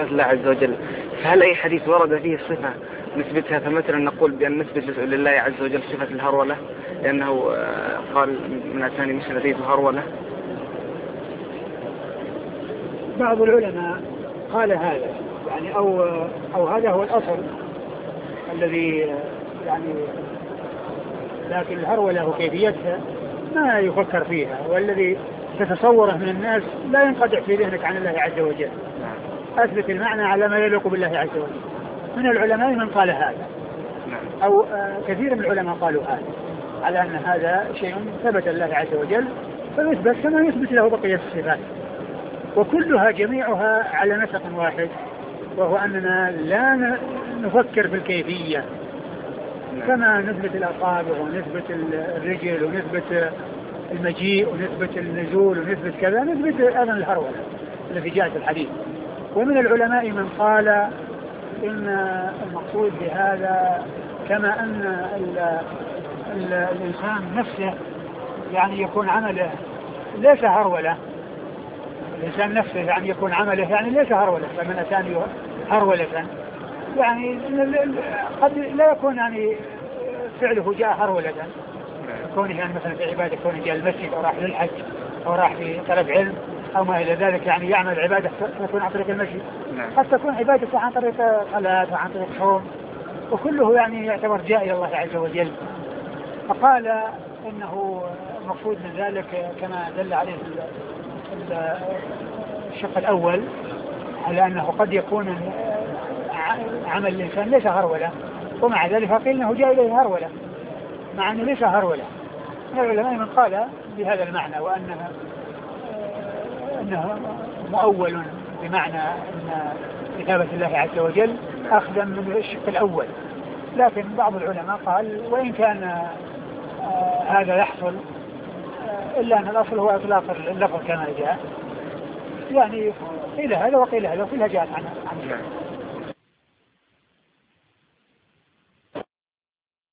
الله عز وجل، فهل أي حديث ورد فيه الصفة نثبتها؟ فمثلا نقول بأن نثبت لله عز وجل صفة الهرولة لأنه قال من أتاني مثل لديه هرولة. بعض العلماء قال هذا يعني أو هذا هو الأصل الذي يعني، لكن الهرولة وكيفيتها ما يفكر فيها، والذي تتصوره من الناس لا ينقطع في ذهنك عن الله عز وجل. أثبت المعنى على ما يليق بالله عز وجل. من العلماء من قال هذا أو كثير من العلماء قالوا هذا على أن هذا شيء ثبت الله عز وجل فيثبت كما يثبت له بقية الصفات، وكلها جميعها على نسق واحد، وهو أننا لا نفكر في الكيفية كما نثبت الأصابع ونثبت الرجل ونثبت المجيء ونثبت النزول ونثبت كذا، نثبت أيضا الهرولة التي جاءت الحديث. ومن العلماء من قال إن المقصود بهذا كما أن الإنسان نفسه يعني يكون عمله ليس هرولة، الإنسان نفسه يعني يكون عمله يعني ليس هرولة، فمن أتاني هرولة يعني قد لا يكون يعني فعله جاء هرولة، كونه يعني مثلا في عبادة، كونه جاء المسجد أو راح للحج أو راح في طلب علم أو ما إلى ذلك، يعني يعمل عبادة تكون عن طريق المسجد، قد تكون عبادة عن طريق صلاة وعن طريق صوم، وكله يعني يعتبر جاء إلى الله عز وجل. فقال إنه المقصود من ذلك كما دل عليه الشق الأول على أنه قد يكون عمل الإنسان ليس هرولة، ومع ذلك قيل أنه جاء إليه هرولة مع أنه ليس هرولة. العلماء من قال بهذا المعنى وأنه مؤول بمعنى أن كتابة الله عز وجل أخذا من الشق الأول، لكن بعض العلماء قال وإن كان هذا يحصل إلا أن الأصل هو إطلاق اللفظ كما جاء، يعني قيل هذا وقيل هذا وكلها جاءت عنه.